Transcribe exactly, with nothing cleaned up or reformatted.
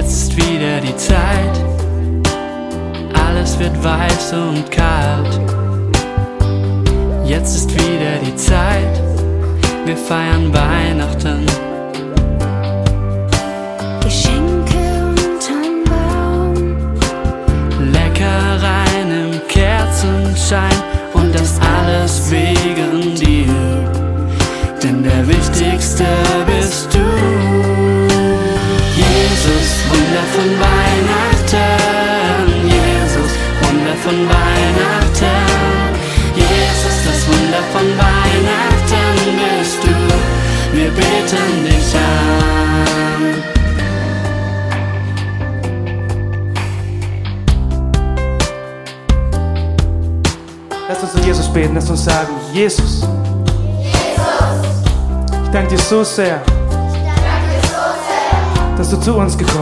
Jetzt ist wieder die Zeit, alles wird weiß und kalt. Jetzt ist wieder die Zeit, wir feiern Weihnachten. Geschenke unterm Baum, Leckereien im Kerzenschein und das alles wegen dir, denn der Wichtigste bist du. Jesus, Wunder von Weihnachten, Jesus, Wunder von Weihnachten, Jesus, das Wunder von Weihnachten bist du, wir beten dich an. Lass uns zu Jesus beten, lass uns sagen: Jesus, Jesus, ich danke dir so sehr, ich danke dir so sehr, dass du zu uns gekommen